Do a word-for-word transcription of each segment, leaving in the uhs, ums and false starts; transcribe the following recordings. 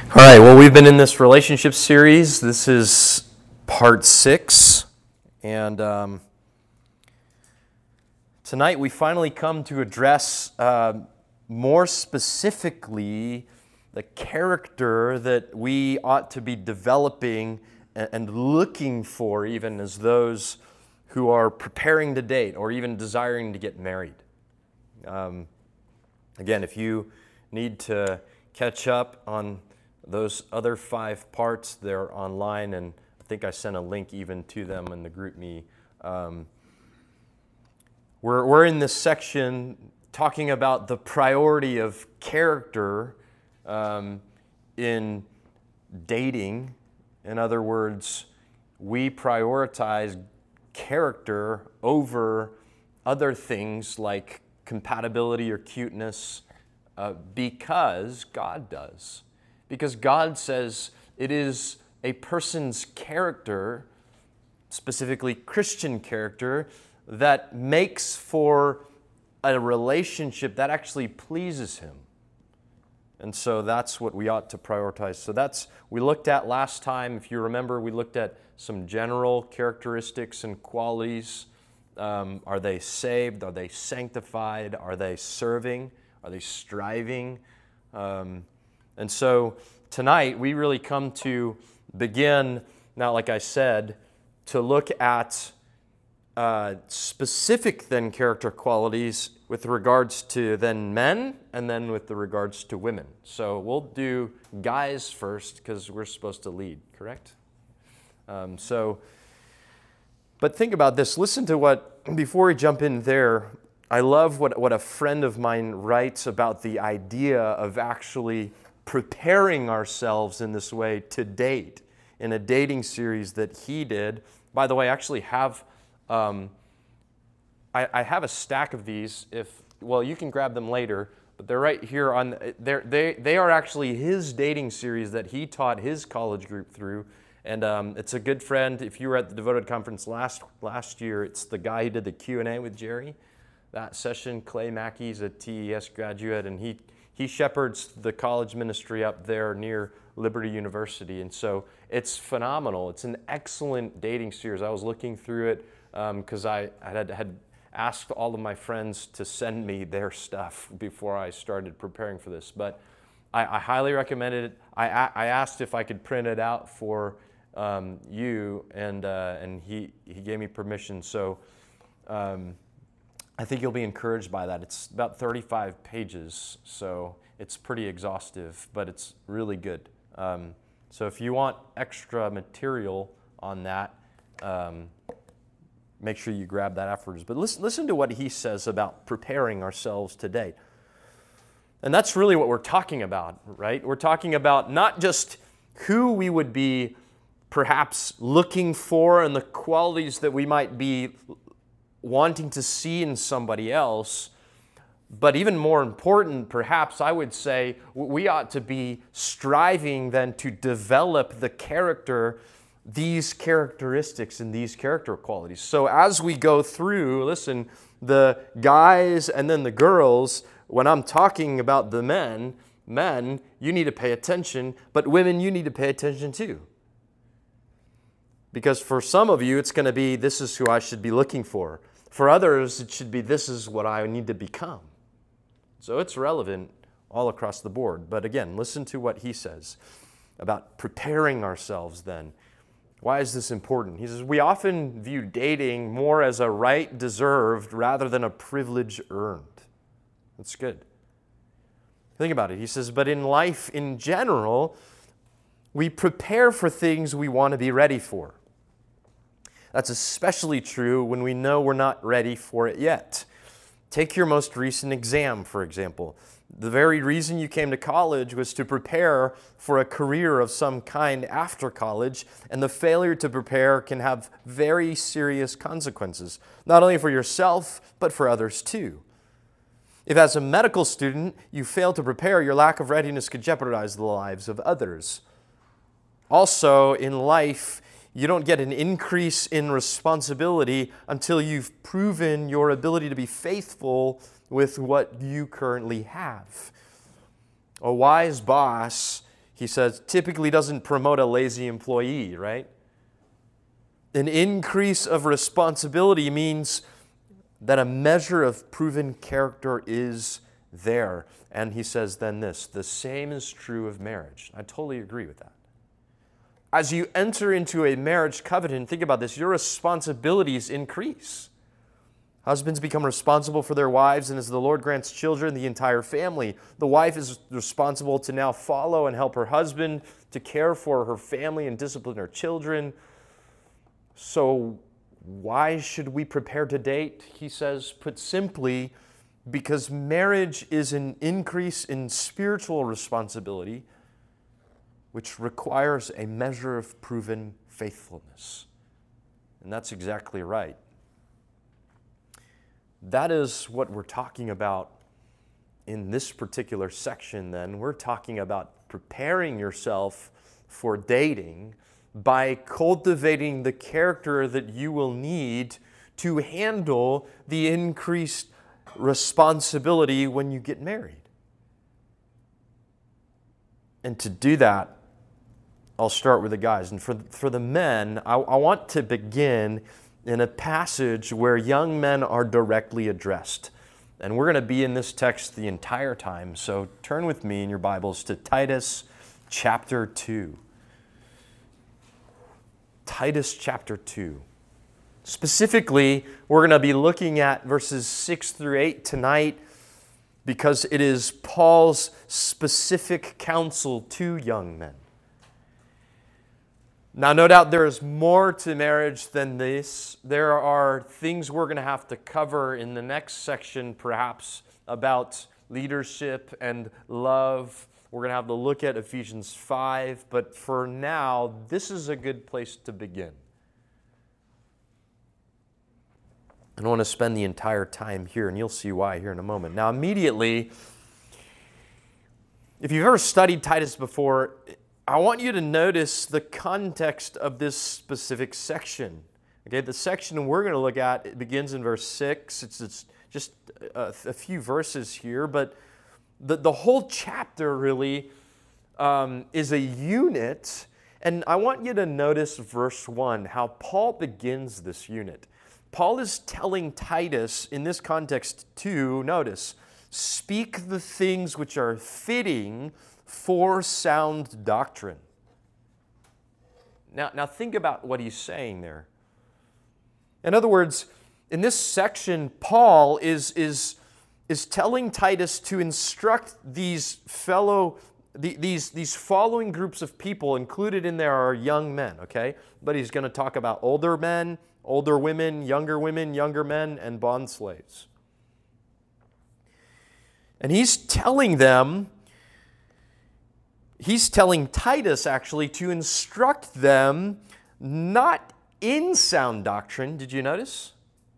All right, well, we've been in this relationship series. This is part six. And um, tonight we finally come to address uh, more specifically the character that we ought to be developing and, and looking for, even as those who are preparing to date or even desiring to get married. Um, again, if you need to catch up on those other five parts, they're online, and I think I sent a link even to them in the GroupMe. Um, we're, we're in this section talking about the priority of character um, in dating. In other words, we prioritize character over other things like compatibility or cuteness uh, because God does. Because God says it is a person's character, specifically Christian character, that makes for a relationship that actually pleases Him. And so that's what we ought to prioritize. So that's, we looked at last time, if you remember, we looked at some general characteristics and qualities. Um, are they saved? Are they sanctified? Are they serving? Are they striving? Um, And so tonight we really come to begin, now like I said, to look at uh, specific then character qualities with regards to then men and then with the regards to women. So we'll do guys first because we're supposed to lead, correct? Um, so, but think about this. Listen to what, before we jump in there, I love what, what a friend of mine writes about the idea of actually preparing ourselves in this way to date in a dating series that he did. By the way, I actually have um, I, I have a stack of these. If well, you can grab them later, but they're right here on. They're, they they are actually his dating series that he taught his college group through, and um, it's a good friend. If you were at the Devoted Conference last last year, it's the guy who did the Q and A with Jerry. That session, Clay Mackey's a T E S graduate, and he. He shepherds the college ministry up there near Liberty University, and so it's phenomenal. It's an excellent dating series. I was looking through it because um, I, I had, had asked all of my friends to send me their stuff before I started preparing for this, but I, I highly recommend it. I, I asked if I could print it out for um, you, and uh, and he, he gave me permission, so um, I think you'll be encouraged by that. It's about thirty-five pages, so it's pretty exhaustive, but it's really good. Um, so if you want extra material on that, um, make sure you grab that afterwards. But listen, listen to what he says about preparing ourselves today. And that's really what we're talking about, right? We're talking about not just who we would be perhaps looking for and the qualities that we might be wanting to see in somebody else, but even more important, perhaps I would say, we ought to be striving then to develop the character, these characteristics and these character qualities. So as we go through, listen, the guys and then the girls, when I'm talking about the men, men, you need to pay attention, but women, you need to pay attention too. Because for some of you, it's going to be, this is who I should be looking for. For others, it should be, this is what I need to become. So it's relevant all across the board. But again, listen to what he says about preparing ourselves then. Why is this important? He says, we often view dating more as a right deserved rather than a privilege earned. That's good. Think about it. He says, but in life in general, we prepare for things we want to be ready for. That's especially true when we know we're not ready for it yet. Take your most recent exam, for example. The very reason you came to college was to prepare for a career of some kind after college, and the failure to prepare can have very serious consequences, not only for yourself, but for others too. If as a medical student you fail to prepare, your lack of readiness could jeopardize the lives of others. Also, in life, you don't get an increase in responsibility until you've proven your ability to be faithful with what you currently have. A wise boss, he says, typically doesn't promote a lazy employee, right? An increase of responsibility means that a measure of proven character is there. And he says then this, the same is true of marriage. I totally agree with that. As you enter into a marriage covenant, think about this, your responsibilities increase. Husbands become responsible for their wives, and as the Lord grants children, the entire family. The wife is responsible to now follow and help her husband to care for her family and discipline her children. So why should we prepare to date? He says, put simply, because marriage is an increase in spiritual responsibility, which requires a measure of proven faithfulness. And that's exactly right. That is what we're talking about in this particular section then. We're talking about preparing yourself for dating by cultivating the character that you will need to handle the increased responsibility when you get married. And to do that, I'll start with the guys. And for, for the men, I, I want to begin in a passage where young men are directly addressed. And we're going to be in this text the entire time. So turn with me in your Bibles to Titus chapter two. Titus chapter two. Specifically, we're going to be looking at verses six through eight tonight because it is Paul's specific counsel to young men. Now, no doubt there is more to marriage than this. There are things we're going to have to cover in the next section, perhaps, about leadership and love. We're going to have to look at Ephesians five, but for now, this is a good place to begin. I don't want to spend the entire time here, and you'll see why here in a moment. Now, immediately, if you've ever studied Titus before, I want you to notice the context of this specific section. Okay, the section we're going to look at, it begins in verse six. It's, it's just a, a few verses here, but the, the whole chapter really um, is a unit. And I want you to notice verse one, how Paul begins this unit. Paul is telling Titus in this context to, notice, speak the things which are fitting for sound doctrine. Now, now think about what he's saying there. In other words, in this section, Paul is, is, is telling Titus to instruct these fellow, the, these, these following groups of people. Included in there are young men, okay? But he's going to talk about older men, older women, younger women, younger men, and bond slaves. And he's telling them He's telling Titus, actually, to instruct them not in sound doctrine, did you notice?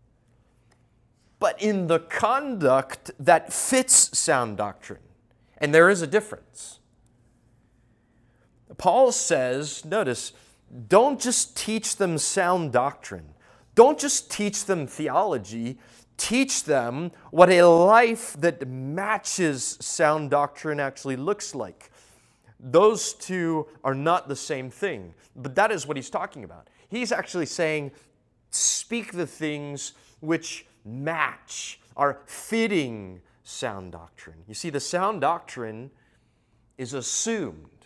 But in the conduct that fits sound doctrine. And there is a difference. Paul says, notice, don't just teach them sound doctrine. Don't just teach them theology. Teach them what a life that matches sound doctrine actually looks like. Those two are not the same thing, but that is what he's talking about. He's actually saying, speak the things which match, are fitting sound doctrine. You see, the sound doctrine is assumed.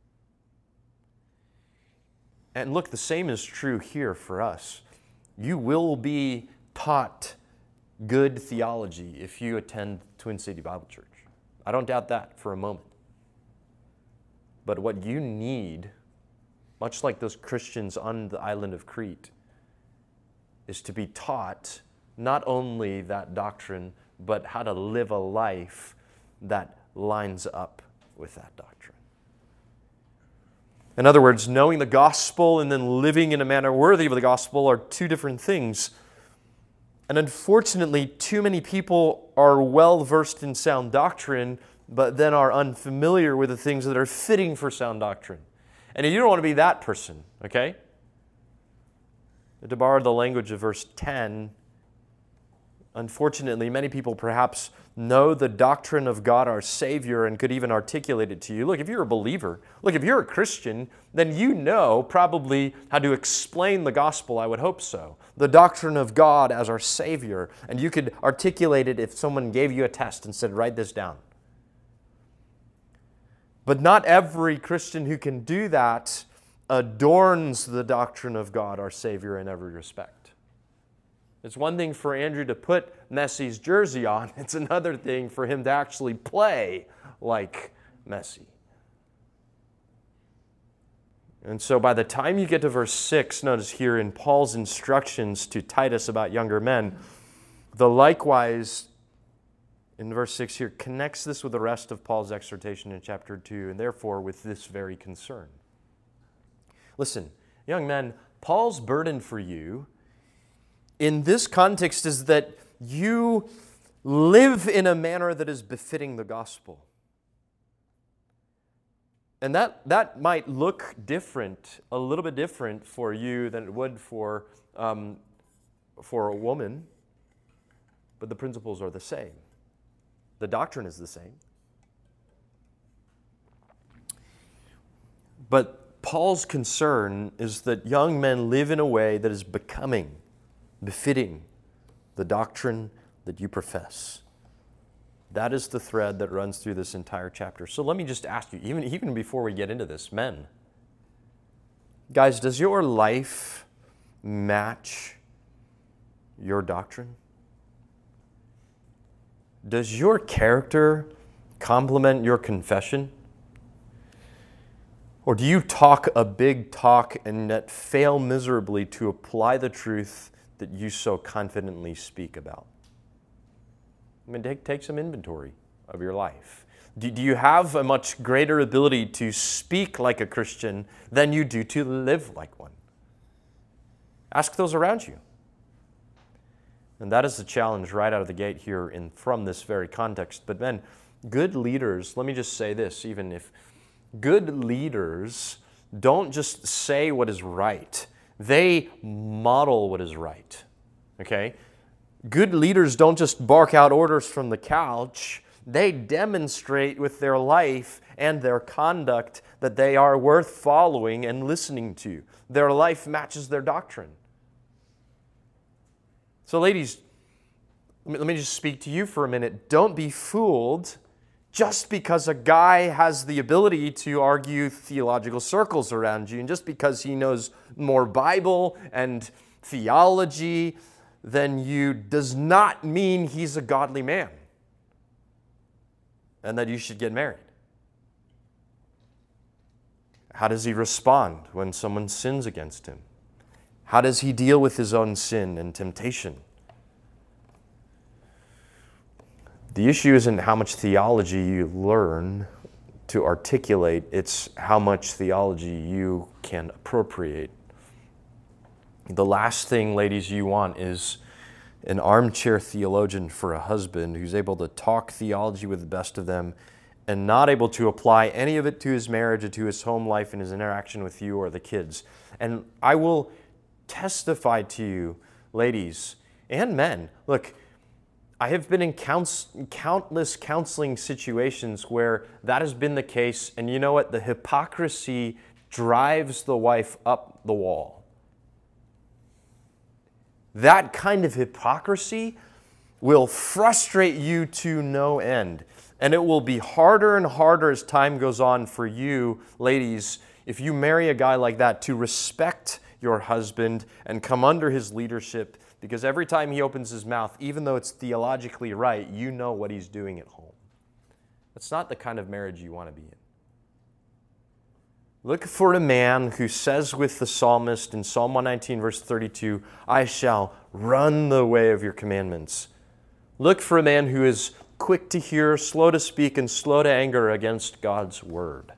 And look, the same is true here for us. You will be taught good theology if you attend Twin City Bible Church. I don't doubt that for a moment. But what you need, much like those Christians on the island of Crete, is to be taught not only that doctrine, but how to live a life that lines up with that doctrine. In other words, knowing the gospel and then living in a manner worthy of the gospel are two different things. And unfortunately, too many people are well versed in sound doctrine, but then are unfamiliar with the things that are fitting for sound doctrine. And you don't want to be that person, okay? To borrow the language of verse ten, unfortunately, many people perhaps know the doctrine of God our Savior and could even articulate it to you. Look, if you're a believer, look, if you're a Christian, then you know probably how to explain the gospel, I would hope so. The doctrine of God as our Savior. And you could articulate it if someone gave you a test and said, write this down. But not every Christian who can do that adorns the doctrine of God our Savior in every respect. It's one thing for Andrew to put Messi's jersey on. It's another thing for him to actually play like Messi. And so by the time you get to verse six, notice here in Paul's instructions to Titus about younger men, the likewise, in verse six here, connects this with the rest of Paul's exhortation in chapter two, and therefore with this very concern. Listen, young men, Paul's burden for you in this context is that you live in a manner that is befitting the gospel. And that, that might look different, a little bit different for you than it would for, um, for a woman, but the principles are the same. The doctrine is the same. But Paul's concern is that young men live in a way that is becoming, befitting the doctrine that you profess. That is the thread that runs through this entire chapter. So let me just ask you, even, even before we get into this, men, guys, does your life match your doctrine? Does your character complement your confession? Or do you talk a big talk and yet fail miserably to apply the truth that you so confidently speak about? I mean, take, take some inventory of your life. Do, do you have a much greater ability to speak like a Christian than you do to live like one? Ask those around you. And that is the challenge right out of the gate here in, from this very context. But men, good leaders, let me just say this, even if good leaders don't just say what is right, they model what is right, okay? Good leaders don't just bark out orders from the couch. They demonstrate with their life and their conduct that they are worth following and listening to. Their life matches their doctrine. So ladies, let me, let me just speak to you for a minute. Don't be fooled just because a guy has the ability to argue theological circles around you, and just because he knows more Bible and theology than you does not mean he's a godly man and that you should get married. How does he respond when someone sins against him? How does he deal with his own sin and temptation? The issue isn't how much theology you learn to articulate, it's how much theology you can appropriate. The last thing, ladies, you want is an armchair theologian for a husband who's able to talk theology with the best of them and not able to apply any of it to his marriage or to his home life and his interaction with you or the kids. And I will testify to you, ladies and men, look, I have been in counts, countless counseling situations where that has been the case, and you know what? The hypocrisy drives the wife up the wall. That kind of hypocrisy will frustrate you to no end. And it will be harder and harder as time goes on for you, ladies, if you marry a guy like that, to respect your husband and come under his leadership, because every time he opens his mouth, even though it's theologically right, you know what he's doing at home. That's not the kind of marriage you want to be in. Look for a man who says with the psalmist in Psalm one nineteen, verse thirty-two, I shall run the way of your commandments. Look for a man who is quick to hear, slow to speak, and slow to anger against God's word.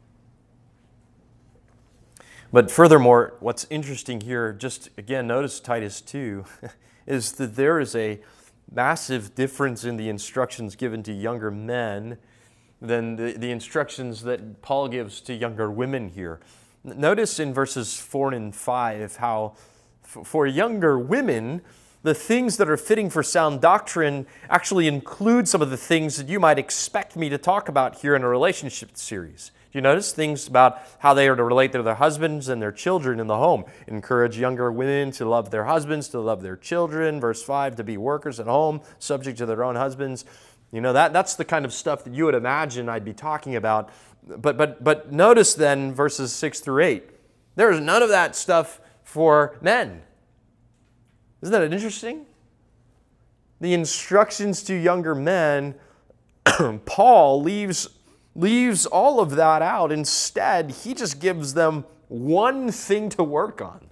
But furthermore, what's interesting here, just again, notice Titus two, is that there is a massive difference in the instructions given to younger men than the, the instructions that Paul gives to younger women here. Notice in verses four and five how f- for younger women, the things that are fitting for sound doctrine actually include some of the things that you might expect me to talk about here in a relationship series. Do you notice things about how they are to relate to their husbands and their children in the home? Encourage younger women to love their husbands, to love their children. Verse five, to be workers at home, subject to their own husbands. You know, that, that's the kind of stuff that you would imagine I'd be talking about. But, but, but notice then verses six through eight. There is none of that stuff for men. Isn't that interesting? The instructions to younger men, Paul leaves, leaves all of that out. Instead, he just gives them one thing to work on.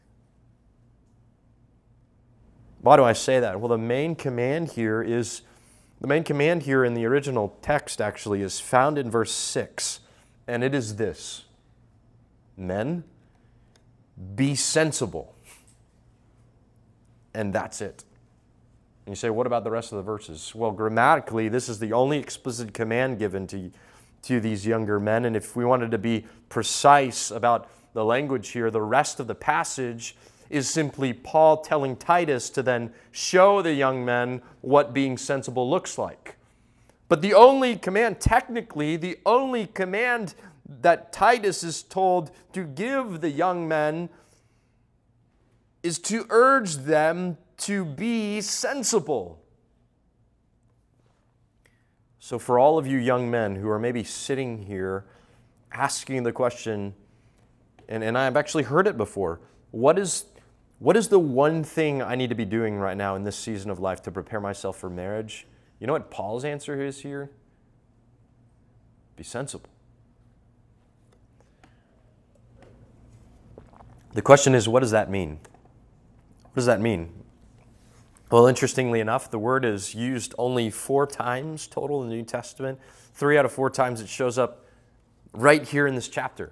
Why do I say that? Well, the main command here is, the main command here in the original text actually is found in verse six, and it is this: men, be sensible. And that's it. And you say, what about the rest of the verses? Well, grammatically, this is the only explicit command given to, to these younger men. And if we wanted to be precise about the language here, the rest of the passage is simply Paul telling Titus to then show the young men what being sensible looks like. But the only command, technically, the only command that Titus is told to give the young men is to urge them to be sensible. So for all of you young men who are maybe sitting here asking the question, and, and I've actually heard it before, what is, what is the one thing I need to be doing right now in this season of life to prepare myself for marriage? You know what Paul's answer is here? Be sensible. The question is, what does that mean? What does that mean? Well, interestingly enough, the word is used only four times total in the New Testament. Three out of four times it shows up right here in this chapter.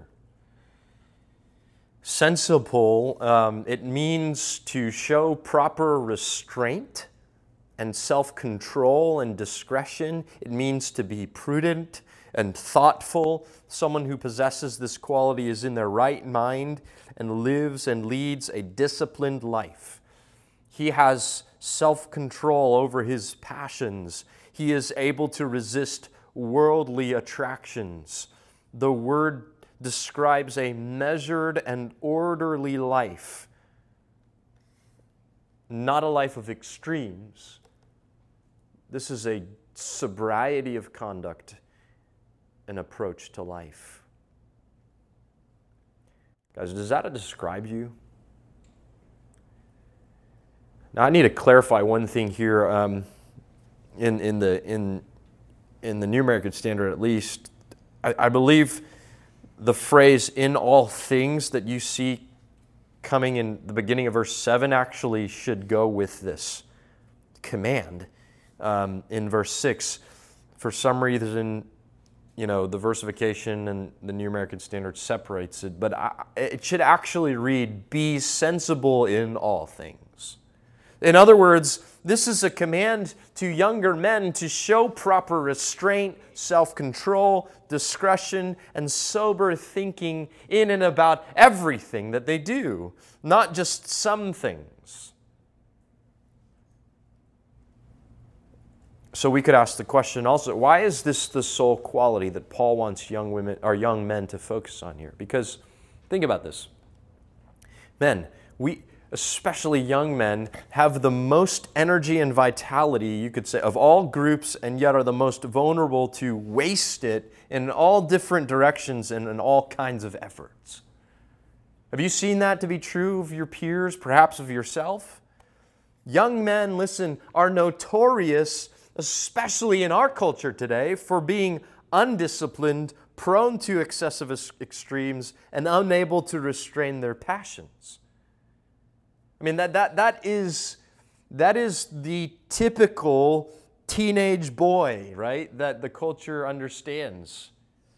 Sensible, um, it means to show proper restraint and self-control and discretion. It means to be prudent and thoughtful. Someone who possesses this quality is in their right mind and lives and leads a disciplined life. He has self-control over his passions. He is able to resist worldly attractions. The word describes a measured and orderly life, not a life of extremes. This is a sobriety of conduct, an approach to life. Guys, does that describe you? Now, I need to clarify one thing here. Um, in in the in in the New American Standard, at least, I, I believe the phrase "in all things" that you see coming in the beginning of verse seven actually should go with this command um, in verse six. For some reason, you know, the versification and the New American Standard separates it, but I, it should actually read, be sensible in all things. In other words, this is a command to younger men to show proper restraint, self-control, discretion, and sober thinking in and about everything that they do, not just some things. So we could ask the question also, why is this the sole quality that Paul wants young women or young men to focus on here? Because think about this. Men, we, especially young men, have the most energy and vitality, you could say, of all groups, and yet are the most vulnerable to waste it in all different directions and in all kinds of efforts. Have you seen that to be true of your peers, perhaps of yourself? Young men, listen, are notorious, especially in our culture today, for being undisciplined, prone to excessive extremes, and unable to restrain their passions. I mean, that that that is that is the typical teenage boy, right? That the culture understands.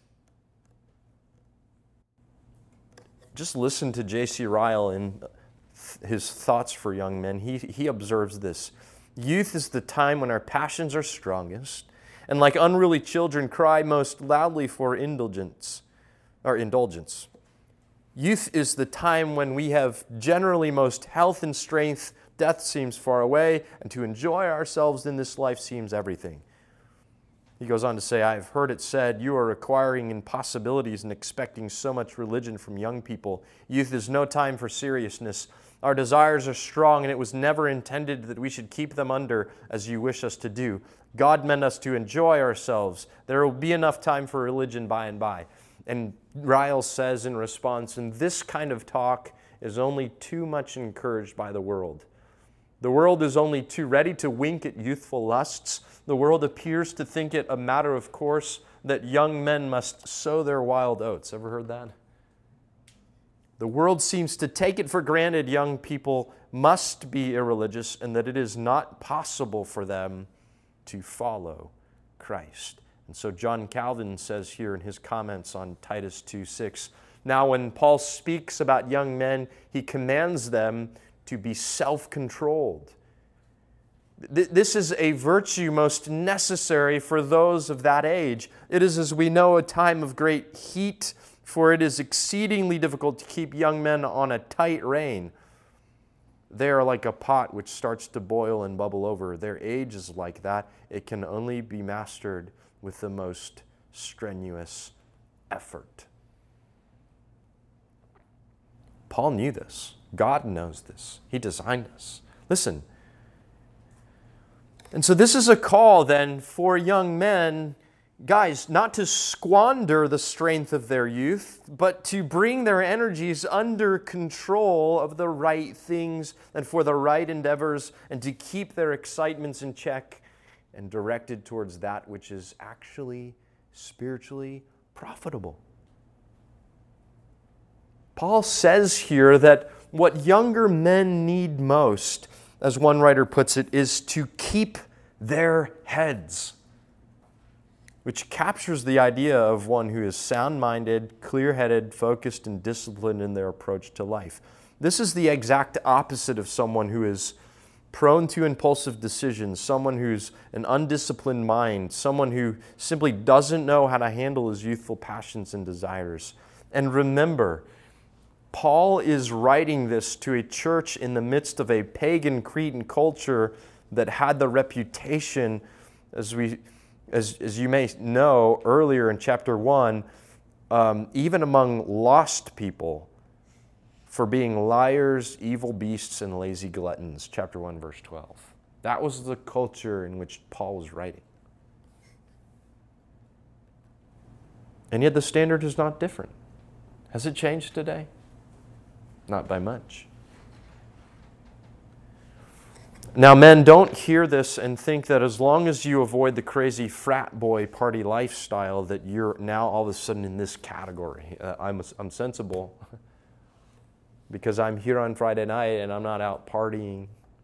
Just listen to J C Ryle in his thoughts for young men. He he observes this. Youth is the time when our passions are strongest, and like unruly children cry most loudly for indulgence or indulgence. Youth is the time when we have generally most health and strength, death seems far away, and to enjoy ourselves in this life seems everything. He goes on to say, I have heard it said, you are acquiring impossibilities and expecting so much religion from young people. Youth is no time for seriousness. Our desires are strong, and it was never intended that we should keep them under as you wish us to do. God meant us to enjoy ourselves. There will be enough time for religion by and by. And Ryle says in response, and this kind of talk is only too much encouraged by the world. The world is only too ready to wink at youthful lusts. The world appears to think it a matter of course that young men must sow their wild oats. Ever heard that? The world seems to take it for granted young people must be irreligious and that it is not possible for them to follow Christ. And so John Calvin says here in his comments on Titus two six, now when Paul speaks about young men, he commands them to be self-controlled. This is a virtue most necessary for those of that age. It is, as we know, a time of great heat, for it is exceedingly difficult to keep young men on a tight rein. They are like a pot which starts to boil and bubble over. Their age is like that. It can only be mastered with the most strenuous effort. Paul knew this. God knows this. He designed us. Listen. And so this is a call then for young men, guys, not to squander the strength of their youth, but to bring their energies under control of the right things and for the right endeavors, and to keep their excitements in check and directed towards that which is actually spiritually profitable. Paul says here that what younger men need most, as one writer puts it, is to keep their heads, which captures the idea of one who is sound-minded, clear-headed, focused, and disciplined in their approach to life. This is the exact opposite of someone who is prone to impulsive decisions, someone who's an undisciplined mind, someone who simply doesn't know how to handle his youthful passions and desires. And remember, Paul is writing this to a church in the midst of a pagan Cretan culture that had the reputation, as we, as, as you may know earlier in chapter one, um, even among lost people, for being liars, evil beasts, and lazy gluttons. Chapter one, verse twelve. That was the culture in which Paul was writing. And yet the standard is not different. Has it changed today? Not by much. Now, men, don't hear this and think that as long as you avoid the crazy frat boy party lifestyle that you're now all of a sudden in this category. Uh, I'm, I'm sensible because I'm here on Friday night and I'm not out partying.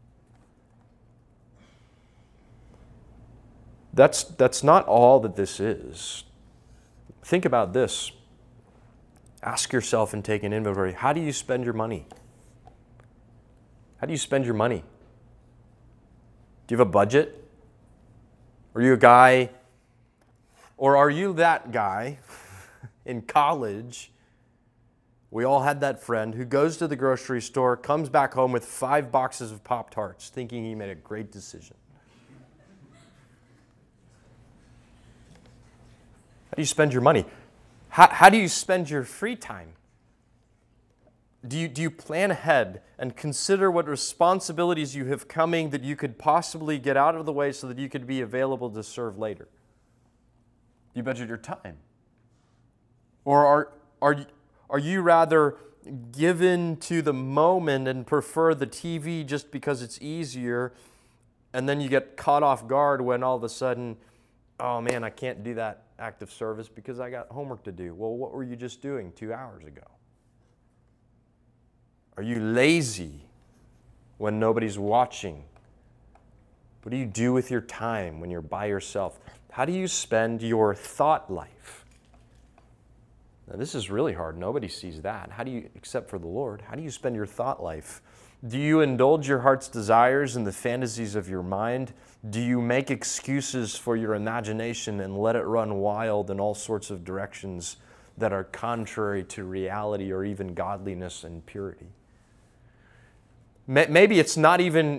That's, that's not all that this is. Think about this. Ask yourself and take an inventory. How do you spend your money? How do you spend your money? Do you have a budget? Are you a guy, or are you that guy in college? We all had that friend who goes to the grocery store, comes back home with five boxes of Pop-Tarts, thinking he made a great decision. How do you spend your money? How, how do you spend your free time? Do you, do you plan ahead and consider what responsibilities you have coming that you could possibly get out of the way so that you could be available to serve later? Do you budget your time? Or are, are, are you rather given to the moment and prefer the T V just because it's easier, and then you get caught off guard when all of a sudden, oh man, I can't do that act of service because I got homework to do. Well, what were you just doing two hours ago? Are you lazy when nobody's watching? What do you do with your time when you're by yourself? How do you spend your thought life? Now, this is really hard. Nobody sees that. How do you, except for the Lord, how do you spend your thought life? Do you indulge your heart's desires and the fantasies of your mind? Do you make excuses for your imagination and let it run wild in all sorts of directions that are contrary to reality or even godliness and purity? Maybe it's not even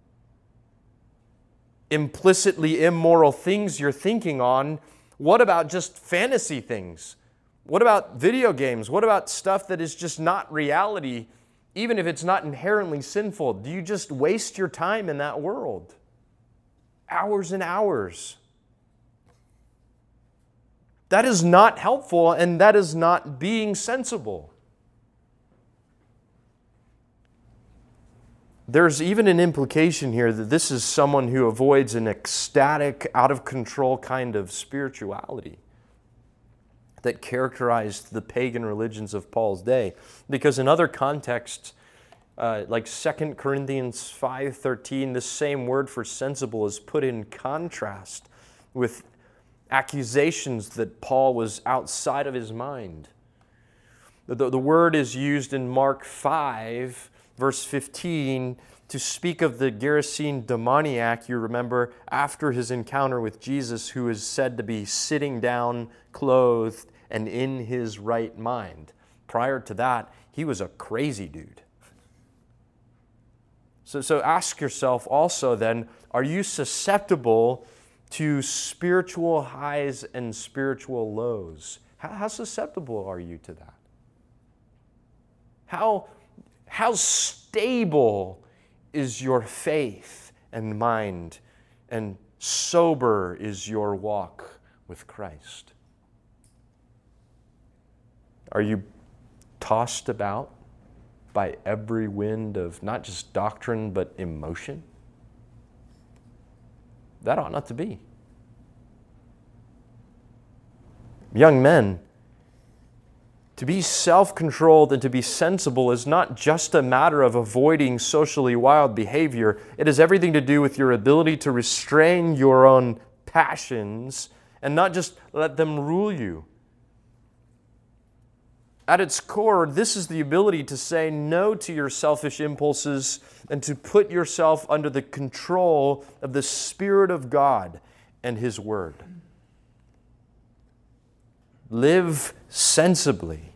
implicitly immoral things you're thinking on. What about just fantasy things? What about video games? What about stuff that is just not reality, even if it's not inherently sinful? Do you just waste your time in that world? Hours and hours. That is not helpful, and that is not being sensible. There's even an implication here that this is someone who avoids an ecstatic, out-of-control kind of spirituality that characterized the pagan religions of Paul's day. Because in other contexts, uh, like Second Corinthians five thirteen, this same word for sensible is put in contrast with accusations that Paul was outside of his mind. The, the word is used in Mark five, verse fifteen, to speak of the Gerasene demoniac, you remember, after his encounter with Jesus, who is said to be sitting down, clothed, and in his right mind. Prior to that, he was a crazy dude. So, so ask yourself also then, are you susceptible to spiritual highs and spiritual lows? How, how susceptible are you to that? How, how stable is your faith and mind, and sober is your walk with Christ? Are you tossed about by every wind of not just doctrine, but emotion? That ought not to be. Young men, to be self-controlled and to be sensible is not just a matter of avoiding socially wild behavior. It has everything to do with your ability to restrain your own passions and not just let them rule you. At its core, this is the ability to say no to your selfish impulses and to put yourself under the control of the Spirit of God and His Word. Live sensibly.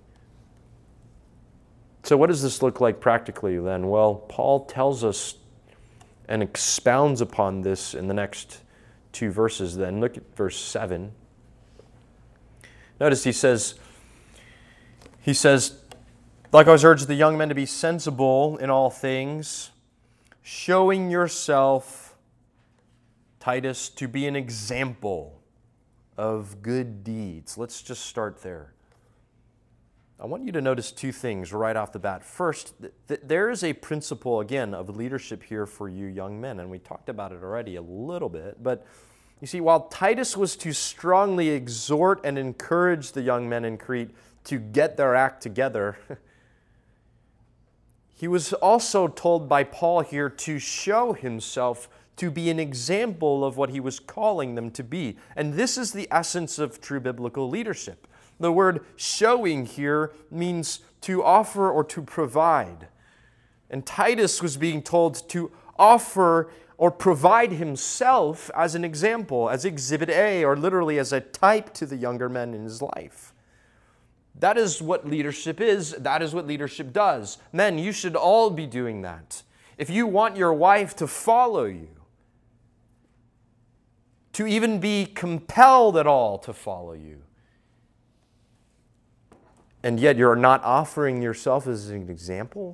So what does this look like practically then? Well, Paul tells us and expounds upon this in the next two verses then. Look at verse seven. Notice he says, He says, likewise urge the young men to be sensible in all things, showing yourself, Titus, to be an example of good deeds. Let's just start there. I want you to notice two things right off the bat. First, th- th- there is a principle, again, of leadership here for you young men, and we talked about it already a little bit, but you see, while Titus was to strongly exhort and encourage the young men in Crete to get their act together, he was also told by Paul here to show himself to be an example of what he was calling them to be. And this is the essence of true biblical leadership. The word showing here means to offer or to provide. And Titus was being told to offer or provide himself as an example, as Exhibit A, or literally as a type to the younger men in his life. That is what leadership is. That is what leadership does. Men, you should all be doing that. If you want your wife to follow you, to even be compelled at all to follow you, and yet you're not offering yourself as an example,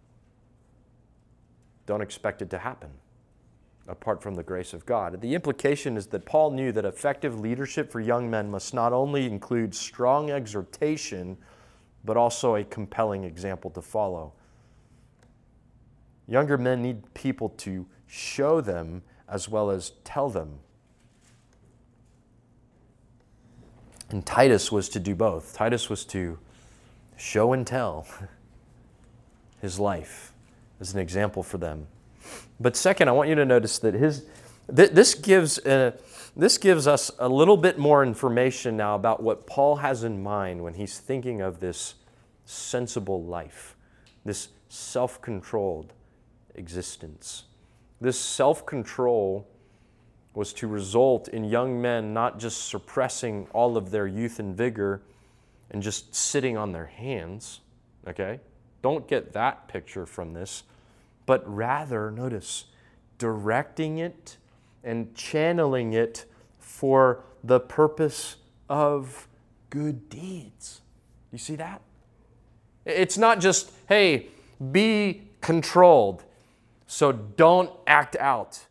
don't expect it to happen apart from the grace of God. The implication is that Paul knew that effective leadership for young men must not only include strong exhortation, but also a compelling example to follow. Younger men need people to show them as well as tell them. And Titus was to do both. Titus was to show and tell his life as an example for them. But second, I want you to notice that his th- this gives a, this gives us a little bit more information now about what Paul has in mind when he's thinking of this sensible life, this self-controlled existence. This self-control was to result in young men not just suppressing all of their youth and vigor and just sitting on their hands, okay? Don't get that picture from this. but rather, notice, directing it and channeling it for the purpose of good deeds. You see that? It's not just, hey, be controlled, so don't act out.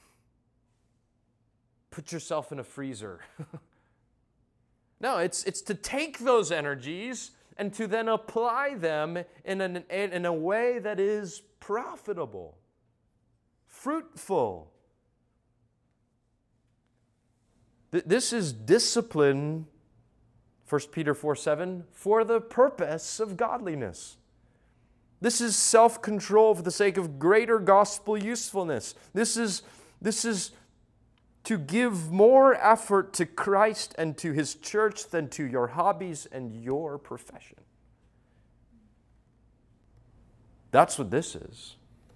Put yourself in a freezer. No, it's, it's to take those energies and to then apply them in, an, in a way that is profitable, fruitful. This is discipline, First Peter four seven, for the purpose of godliness. This is self-control for the sake of greater gospel usefulness. This is, this is to give more effort to Christ and to His church than to your hobbies and your profession. That's what this is.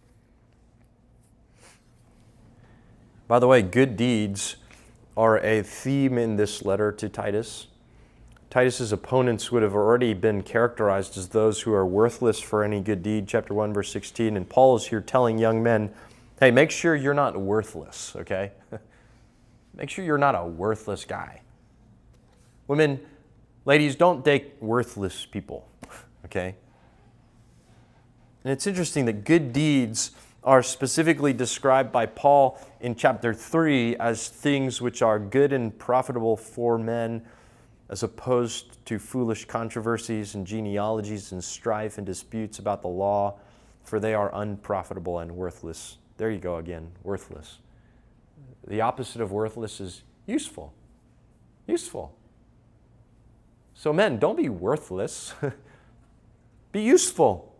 By the way, good deeds are a theme in this letter to Titus. Titus's opponents would have already been characterized as those who are worthless for any good deed, chapter one, verse sixteen. And Paul is here telling young men, hey, make sure you're not worthless, okay? Make sure you're not a worthless guy. Women, ladies, don't date worthless people, okay? And it's interesting that good deeds are specifically described by Paul in chapter three as things which are good and profitable for men, as opposed to foolish controversies and genealogies and strife and disputes about the law, for they are unprofitable and worthless. There you go again, worthless. The opposite of worthless is useful. Useful. So men, don't be worthless. Be useful.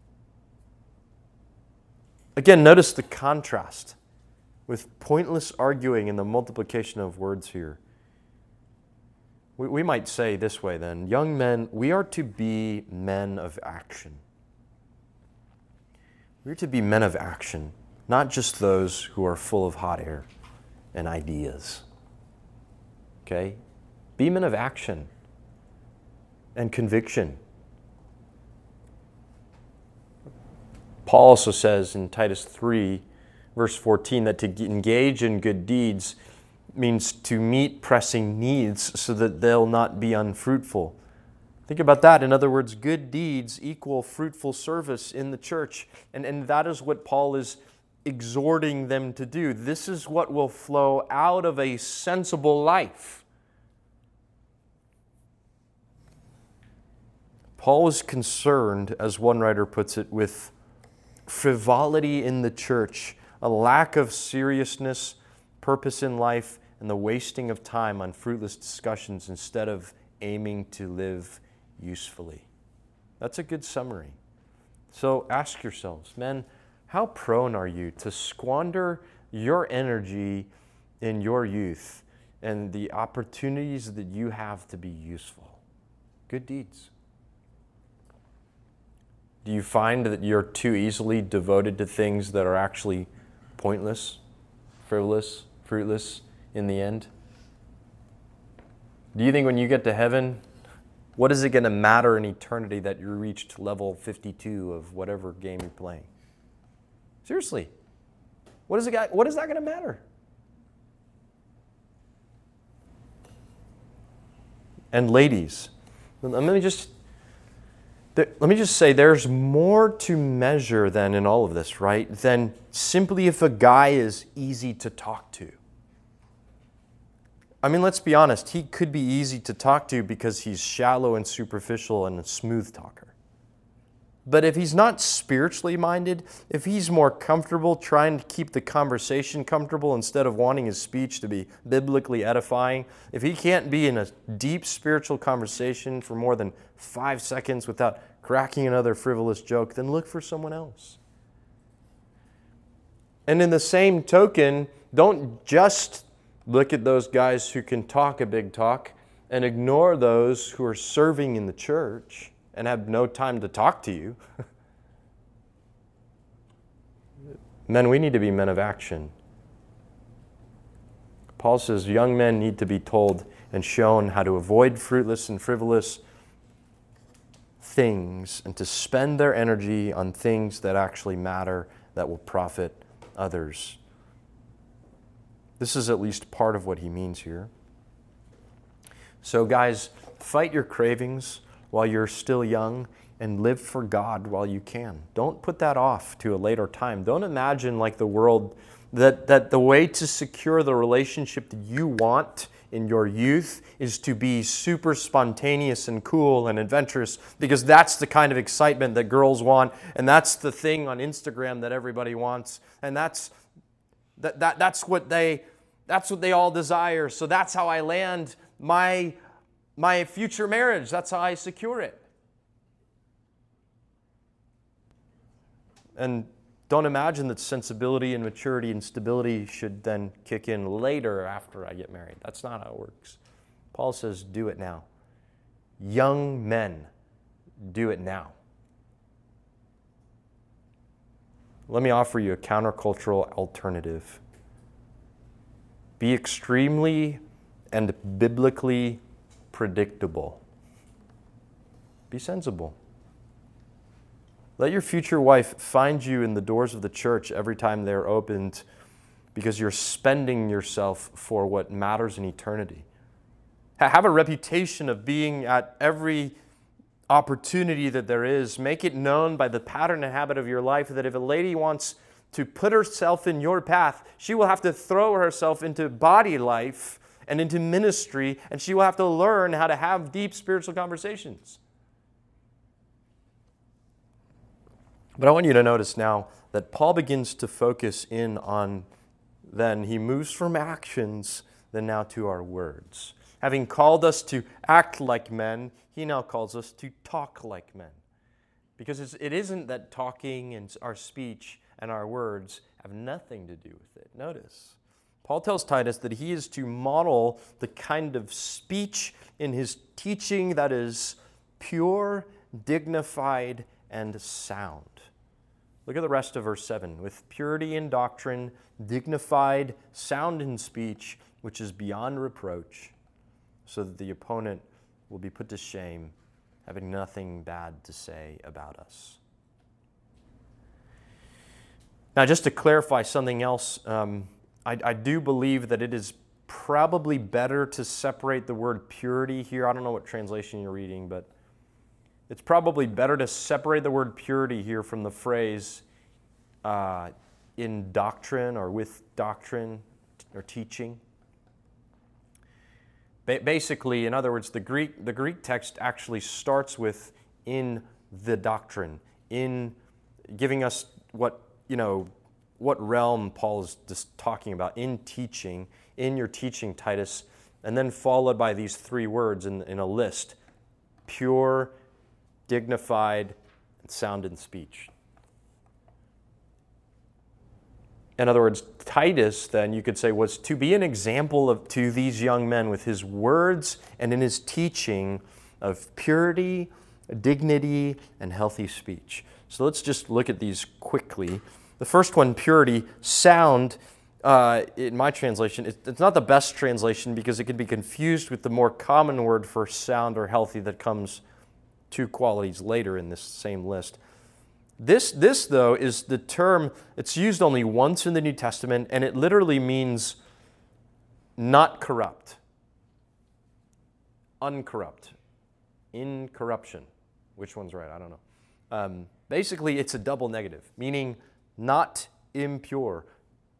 Again, notice the contrast with pointless arguing and the multiplication of words here. We, we might say this way then, young men, we are to be men of action. We are to be men of action, not just those who are full of hot air and ideas. Okay? Be men of action and conviction. Paul also says in Titus three, verse fourteen, that to engage in good deeds means to meet pressing needs so that they'll not be unfruitful. Think about that. In other words, good deeds equal fruitful service in the church. And, and that is what Paul is exhorting them to do. This is what will flow out of a sensible life. Paul is concerned, as one writer puts it, with frivolity in the church, a lack of seriousness, purpose in life, and the wasting of time on fruitless discussions instead of aiming to live usefully. That's a good summary. So ask yourselves, men, how prone are you to squander your energy in your youth and the opportunities that you have to be useful? Good deeds. Do you find that you're too easily devoted to things that are actually pointless, frivolous, fruitless in the end? Do you think when you get to heaven, what is it going to matter in eternity that you reached level fifty-two of whatever game you're playing? Seriously, what is it? What is that going to matter? And ladies, let me just let me just say, there's more to measure than in all of this, right? Than simply if a guy is easy to talk to. I mean, let's be honest. He could be easy to talk to because he's shallow and superficial and a smooth talker. But if he's not spiritually minded, if he's more comfortable trying to keep the conversation comfortable instead of wanting his speech to be biblically edifying, if he can't be in a deep spiritual conversation for more than five seconds without cracking another frivolous joke, then look for someone else. And in the same token, don't just look at those guys who can talk a big talk and ignore those who are serving in the church and have no time to talk to you. Men, we need to be men of action. Paul says young men need to be told and shown how to avoid fruitless and frivolous things and to spend their energy on things that actually matter, that will profit others. This is at least part of what he means here. So guys, fight your cravings while you're still young and live for God while you can. Don't put that off to a later time. Don't imagine like the world, that, that the way to secure the relationship that you want in your youth is to be super spontaneous and cool and adventurous, because that's the kind of excitement that girls want, and that's the thing on Instagram that everybody wants, and that's that, that that's what they that's what they all desire. So that's how I land my my future marriage. That's how I secure it. And don't imagine that sensibility and maturity and stability should then kick in later after I get married. That's not how it works. Paul says, do it now. Young men, do it now. Let me offer you a countercultural alternative. Be extremely and biblically predictable. Be sensible. Let your future wife find you in the doors of the church every time they're opened, because you're spending yourself for what matters in eternity. Have a reputation of being at every opportunity that there is. Make it known by the pattern and habit of your life that if a lady wants to put herself in your path, she will have to throw herself into body life and into ministry, and she will have to learn how to have deep spiritual conversations. But I want you to notice now that Paul begins to focus in on, then he moves from actions, then now to our words. Having called us to act like men, he now calls us to talk like men. Because it's, it isn't that talking and our speech and our words have nothing to do with it. Notice, Paul tells Titus that he is to model the kind of speech in his teaching that is pure, dignified, and sound. Look at the rest of verse seven. With purity in doctrine, dignified, sound in speech, which is beyond reproach, so that the opponent will be put to shame, having nothing bad to say about us. Now, just to clarify something else, um, I, I do believe that it is probably better to separate the word purity here. I don't know what translation you're reading, but it's probably better to separate the word purity here from the phrase uh, in doctrine or with doctrine or teaching. Ba- basically, in other words, the Greek the Greek text actually starts with in the doctrine, in giving us what, you know, what realm Paul is just talking about, in teaching, in your teaching, Titus, and then followed by these three words in, in a list: pure, dignified, and sound in speech. In other words, Titus, then, you could say, was to be an example of to these young men with his words and in his teaching of purity, dignity, and healthy speech. So let's just look at these quickly. The first one, purity. Sound, uh, in my translation, it's not the best translation because it can be confused with the more common word for sound or healthy that comes two qualities later in this same list. This, this, though, is the term, it's used only once in the New Testament, and it literally means not corrupt, uncorrupt, incorruption. Which one's right? I don't know. Um, basically, it's a double negative, meaning not impure,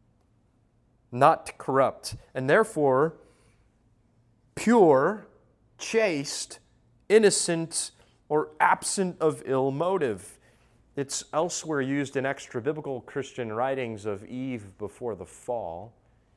not corrupt, and therefore pure, chaste, innocent, or absent of ill motive. It's elsewhere used in extra-biblical Christian writings of Eve before the fall.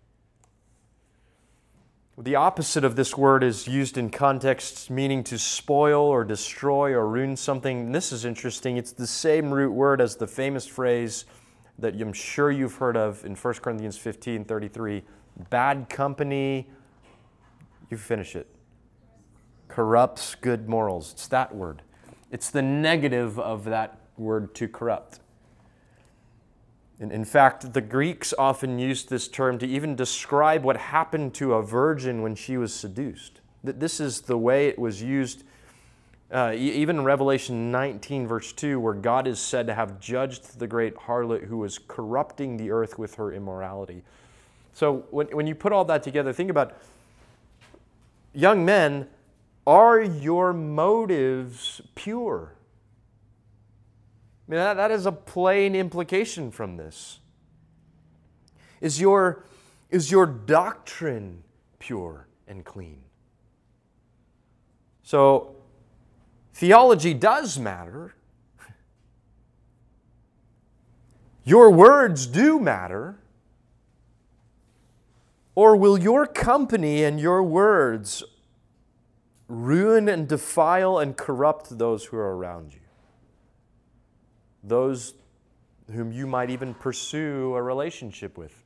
The opposite of this word is used in contexts meaning to spoil or destroy or ruin something. And this is interesting. It's the same root word as the famous phrase that I'm sure you've heard of in First Corinthians fifteen thirty-three. Bad company, you finish it, corrupts good morals. It's that word. It's the negative of that word, to corrupt. In, in fact, the Greeks often used this term to even describe what happened to a virgin when she was seduced. This is the way it was used Uh, e- even in Revelation nineteen, verse two, where God is said to have judged the great harlot who was corrupting the earth with her immorality. So when, when you put all that together, think about, young men, are your motives pure? I mean, that, that is a plain implication from this. Is your, is your doctrine pure and clean? So, theology does matter. Your words do matter. Or will your company and your words ruin and defile and corrupt those who are around you? Those whom you might even pursue a relationship with.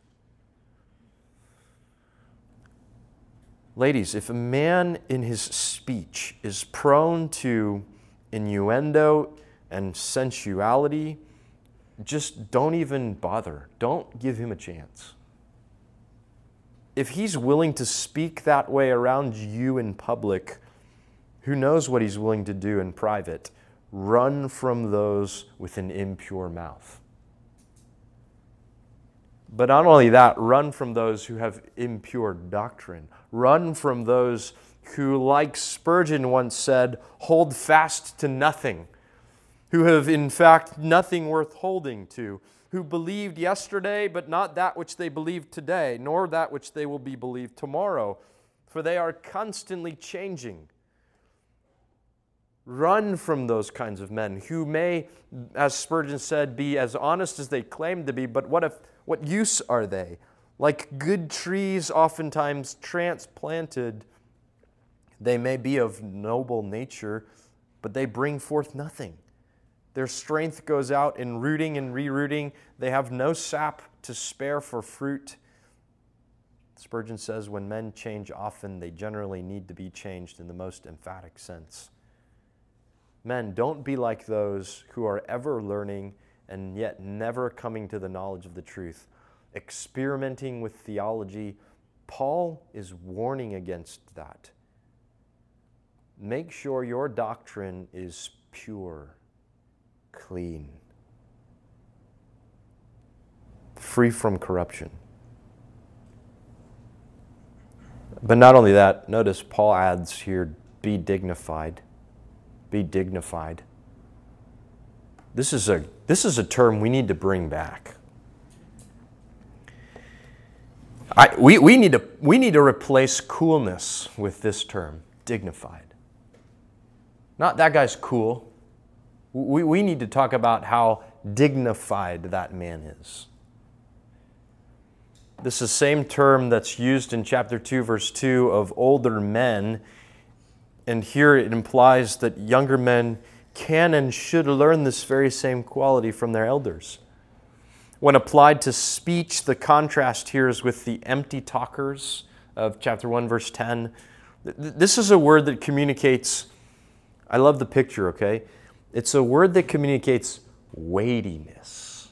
Ladies, if a man in his speech is prone to innuendo and sensuality, just don't even bother. Don't give him a chance. If he's willing to speak that way around you in public, who knows what he's willing to do in private? Run from those with an impure mouth. But not only that, run from those who have impure doctrine. Run from those who, like Spurgeon once said, hold fast to nothing, who have in fact nothing worth holding to, who believed yesterday, but not that which they believe today, nor that which they will be believed tomorrow, for they are constantly changing. Run from those kinds of men who may, as Spurgeon said, be as honest as they claim to be, but what if, what use are they? Like good trees oftentimes transplanted, they may be of noble nature, but they bring forth nothing. Their strength goes out in rooting and rerooting. They have no sap to spare for fruit. Spurgeon says, when men change often, they generally need to be changed in the most emphatic sense. Men, don't be like those who are ever learning and yet never coming to the knowledge of the truth. Experimenting with theology, Paul is warning against that. Make sure your doctrine is pure, clean, free from corruption. But not only that, notice Paul adds here, be dignified. Be dignified. This is a, this is a term we need to bring back. I, we, we, need to, we need to replace coolness with this term, dignified. Not that guy's cool. We, we need to talk about how dignified that man is. This is the same term that's used in chapter two, verse two of older men. And here it implies that younger men can and should learn this very same quality from their elders. When applied to speech, the contrast here is with the empty talkers of chapter one, verse ten. This is a word that communicates, I love the picture, okay? It's a word that communicates weightiness,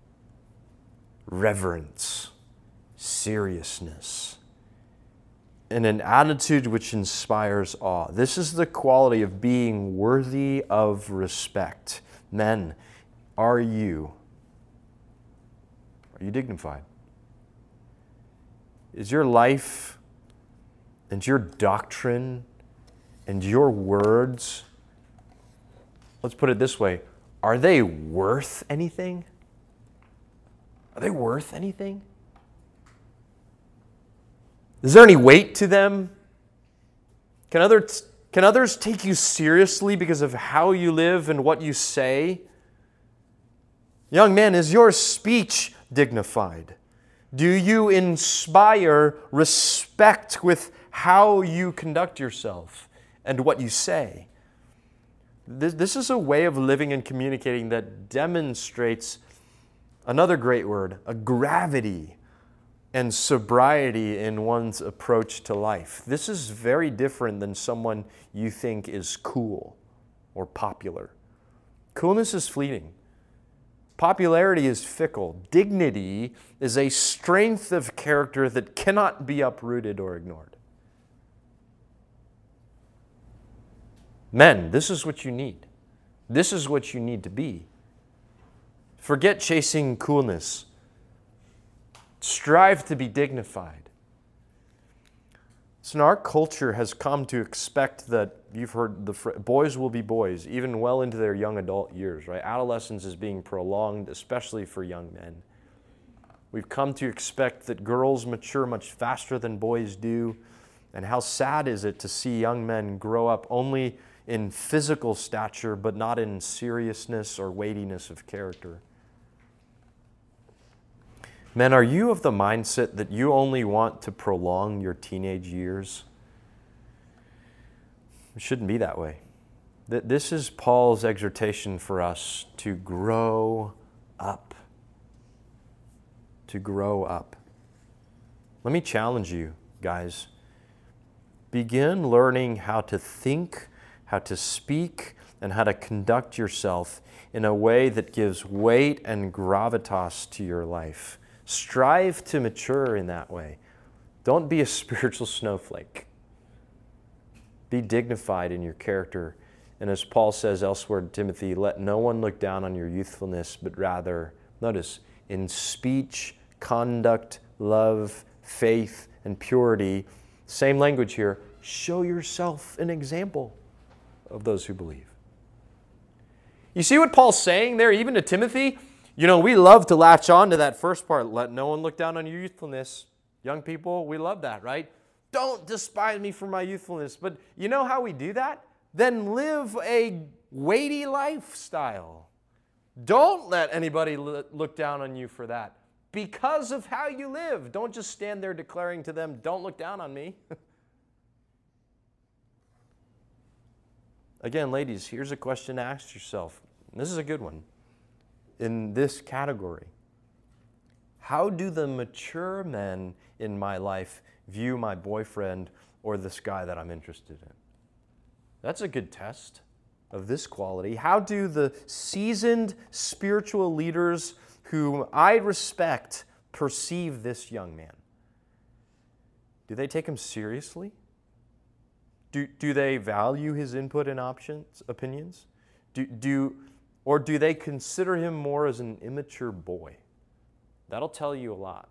reverence, seriousness, and an attitude which inspires awe. This is the quality of being worthy of respect. Men, are you? Are you dignified? Is your life and your doctrine and your words, let's put it this way, are they worth anything? Are they worth anything? Is there any weight to them? Can others, can others take you seriously because of how you live and what you say? Young man, is your speech dignified? Do you inspire respect with how you conduct yourself and what you say? This, this is a way of living and communicating that demonstrates another great word, a gravity and sobriety in one's approach to life. This is very different than someone you think is cool or popular. Coolness is fleeting. Popularity is fickle. Dignity is a strength of character that cannot be uprooted or ignored. Men, this is what you need. This is what you need to be. Forget chasing coolness. Strive to be dignified. So our culture has come to expect that, you've heard the phrase, boys will be boys, even well into their young adult years, right? Adolescence is being prolonged, especially for young men. We've come to expect that girls mature much faster than boys do. And how sad is it to see young men grow up only in physical stature, but not in seriousness or weightiness of character. Men, are you of the mindset that you only want to prolong your teenage years? It shouldn't be that way. This is Paul's exhortation for us to grow up. To grow up. Let me challenge you, guys. Begin learning how to think, how to speak, and how to conduct yourself in a way that gives weight and gravitas to your life. Strive to mature in that way. Don't be a spiritual snowflake. Be dignified in your character. And as Paul says elsewhere to Timothy, let no one look down on your youthfulness, but rather, notice, in speech, conduct, love, faith, and purity, same language here, show yourself an example of those who believe. You see what Paul's saying there, even to Timothy? You know, we love to latch on to that first part. Let no one look down on your youthfulness. Young people, we love that, right? Don't despise me for my youthfulness. But you know how we do that? Then live a weighty lifestyle. Don't let anybody look down on you for that. Because of how you live. Don't just stand there declaring to them, don't look down on me. Again, ladies, here's a question to ask yourself. This is a good one. In this category, how do the mature men in my life view my boyfriend or this guy that I'm interested in? That's a good test of this quality. How do the seasoned spiritual leaders whom I respect perceive this young man? Do they take him seriously? Do, do they value his input and options, opinions? Do, do, or do they consider him more as an immature boy? That'll tell you a lot.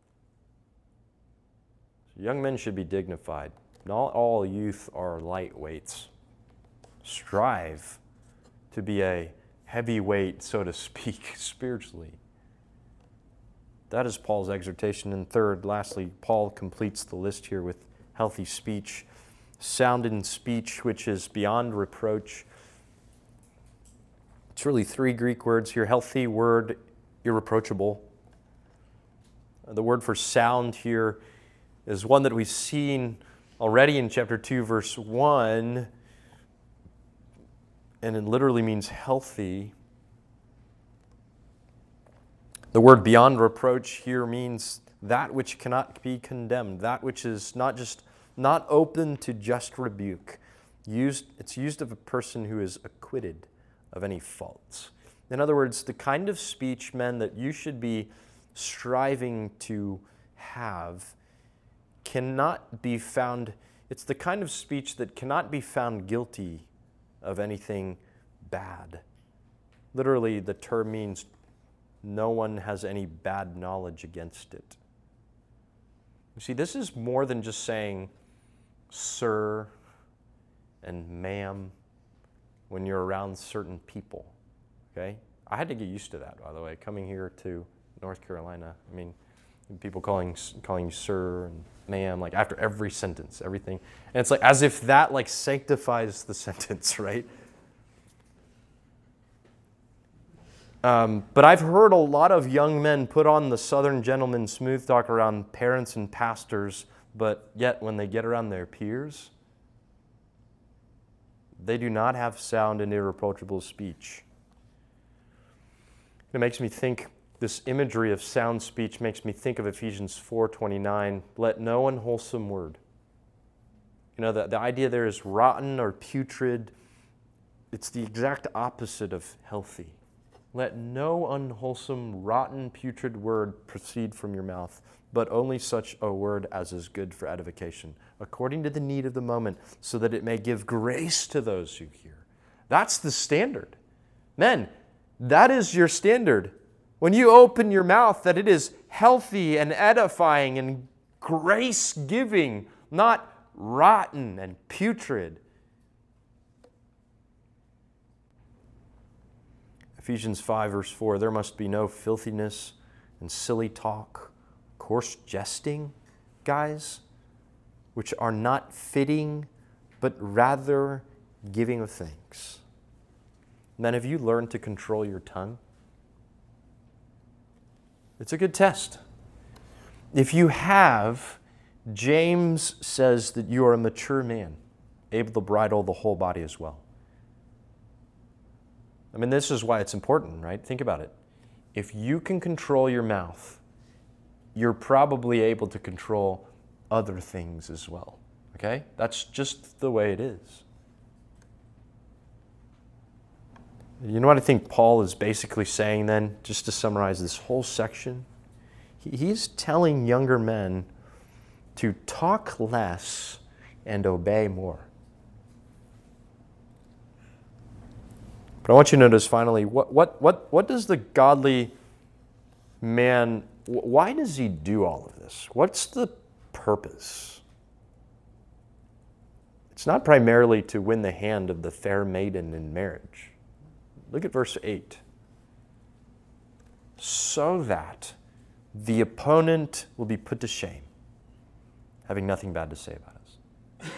So young men should be dignified. Not all youth are lightweights. Strive to be a heavyweight, so to speak, spiritually. That is Paul's exhortation. And third, lastly, Paul completes the list here with healthy speech, sound in speech, which is beyond reproach. It's really three Greek words here. Healthy word, irreproachable. The word for sound here is one that we've seen already in chapter two, verse one, and it literally means healthy. The word beyond reproach here means that which cannot be condemned, that which is not just not open to just rebuke. Used, it's used of a person who is acquitted of any faults. In other words, the kind of speech, men, that you should be striving to have cannot be found, it's the kind of speech that cannot be found guilty of anything bad. Literally, the term means no one has any bad knowledge against it. You see, this is more than just saying sir and ma'am when you're around certain people, okay? I had to get used to that, by the way, coming here to North Carolina. I mean, people calling calling you sir and ma'am, like after every sentence, everything. And it's like as if that like sanctifies the sentence, right? Um, but I've heard a lot of young men put on the Southern gentleman smooth talk around parents and pastors, but yet when they get around their peers, they do not have sound and irreproachable speech. It makes me think, this imagery of sound speech makes me think of Ephesians four twenty-nine, let no unwholesome word. You know, the, the idea there is rotten or putrid. It's the exact opposite of healthy. Let no unwholesome, rotten, putrid word proceed from your mouth, but only such a word as is good for edification, according to the need of the moment, so that it may give grace to those who hear. That's the standard. Men, that is your standard. When you open your mouth, that it is healthy and edifying and grace-giving, not rotten and putrid. Ephesians five, verse four, there must be no filthiness and silly talk, coarse jesting, guys, which are not fitting, but rather giving of thanks. Men, have you learned to control your tongue? It's a good test. If you have, James says that you are a mature man, able to bridle the whole body as well. I mean, this is why it's important, right? Think about it. If you can control your mouth, you're probably able to control other things as well, okay? That's just the way it is. You know what I think Paul is basically saying then, just to summarize this whole section? He's telling younger men to talk less and obey more. But I want you to notice finally, what, what, what, what does the godly man, why does he do all of this? What's the purpose? It's not primarily to win the hand of the fair maiden in marriage. Look at verse eight. So that the opponent will be put to shame, having nothing bad to say about us.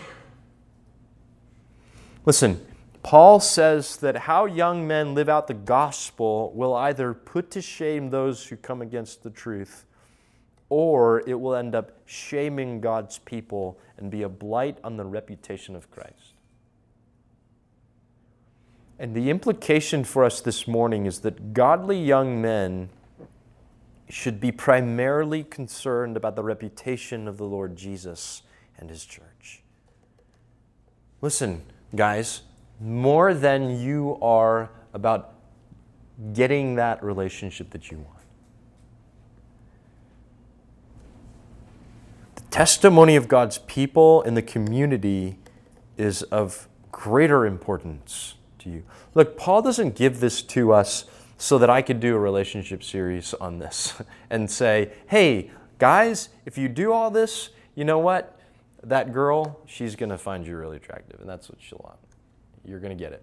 Listen, Paul says that how young men live out the gospel will either put to shame those who come against the truth, or it will end up shaming God's people and be a blight on the reputation of Christ. And the implication for us this morning is that godly young men should be primarily concerned about the reputation of the Lord Jesus and His church. Listen, guys, more than you are about getting that relationship that you want. The testimony of God's people in the community is of greater importance to you. Look, Paul doesn't give this to us so that I could do a relationship series on this and say, hey, guys, if you do all this, you know what? That girl, she's going to find you really attractive, and that's what she'll want. You're going to get it.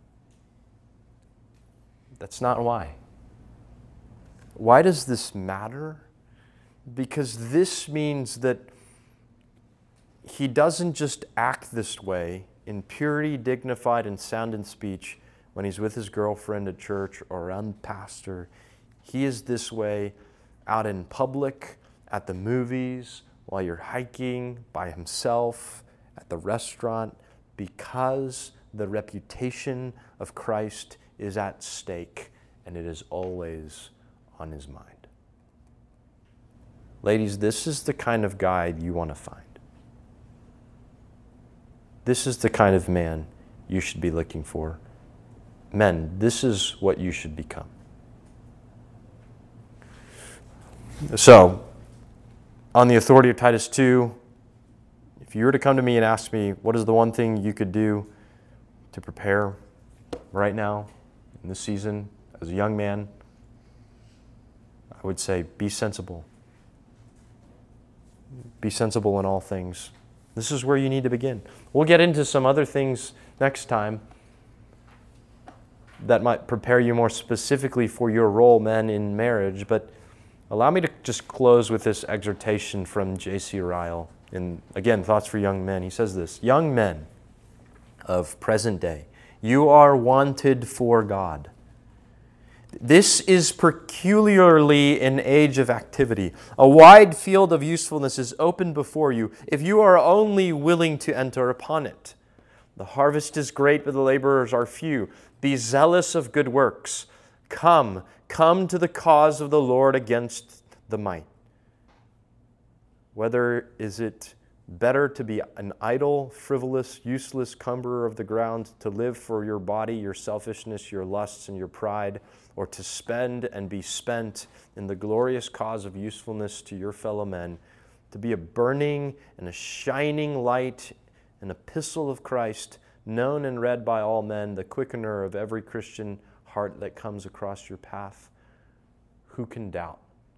That's not why. Why does this matter? Because this means that he doesn't just act this way in purity, dignified, and sound in speech when he's with his girlfriend at church or around the pastor. He is this way out in public, at the movies, while you're hiking, by himself, at the restaurant, because the reputation of Christ is at stake, and it is always on his mind. Ladies, this is the kind of guy you want to find. This is the kind of man you should be looking for. Men, this is what you should become. So, on the authority of Titus two, if you were to come to me and ask me, what is the one thing you could do to prepare right now, in this season, as a young man, I would say be sensible. Be sensible in all things. This is where you need to begin. We'll get into some other things next time that might prepare you more specifically for your role, men, in marriage. But allow me to just close with this exhortation from J C Ryle. And again, Thoughts for Young Men. He says this, young men of present day, you are wanted for God. This is peculiarly an age of activity. A wide field of usefulness is open before you if you are only willing to enter upon it. The harvest is great, but the laborers are few. Be zealous of good works. Come, come to the cause of the Lord against the might. Whether is it Better to be an idle, frivolous, useless cumberer of the ground, to live for your body, your selfishness, your lusts, and your pride, or to spend and be spent in the glorious cause of usefulness to your fellow men, to be a burning and a shining light, an epistle of Christ, known and read by all men, the quickener of every Christian heart that comes across your path. Who can doubt?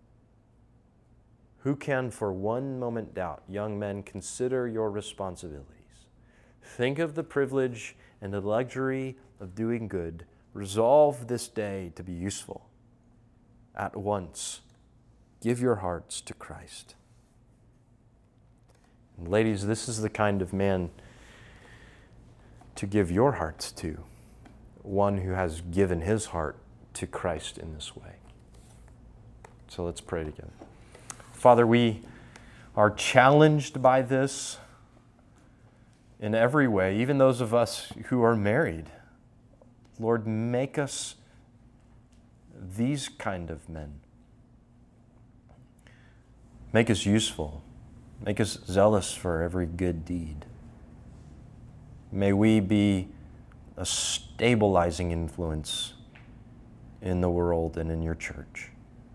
Who can for one moment doubt? Young men, consider your responsibilities. Think of the privilege and the luxury of doing good. Resolve this day to be useful. At once, give your hearts to Christ. And ladies, this is the kind of man to give your hearts to, one who has given his heart to Christ in this way. So let's pray together. Father, we are challenged by this in every way, even those of us who are married. Lord, make us these kind of men. Make us useful. Make us zealous for every good deed. May we be a stabilizing influence in the world and in your church.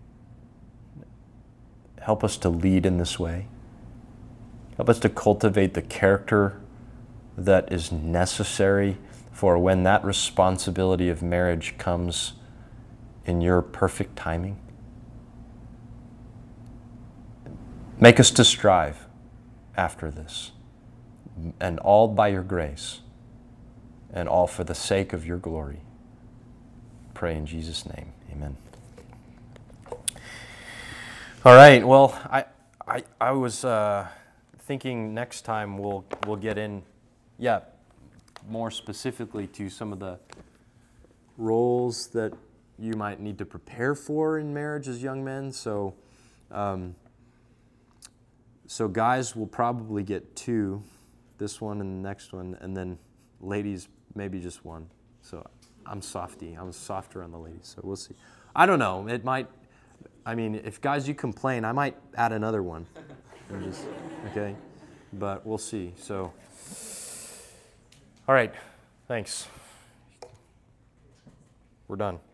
Help us to lead in this way. Help us to cultivate the character that is necessary for when that responsibility of marriage comes in your perfect timing. Make us to strive after this, and all by your grace, and all for the sake of your glory. Pray in Jesus' name. Amen. All right. Well, I I, I was uh, thinking next time we'll we'll get in, yeah, more specifically to some of the roles that you might need to prepare for in marriage as young men. So, um, so guys will probably get two, this one and the next one, and then ladies maybe just one. So I'm softy. I'm softer on the ladies. So we'll see. I don't know. It might. I mean, if guys you complain, I might add another one. Just, okay, but we'll see. So, all right. Thanks. We're done.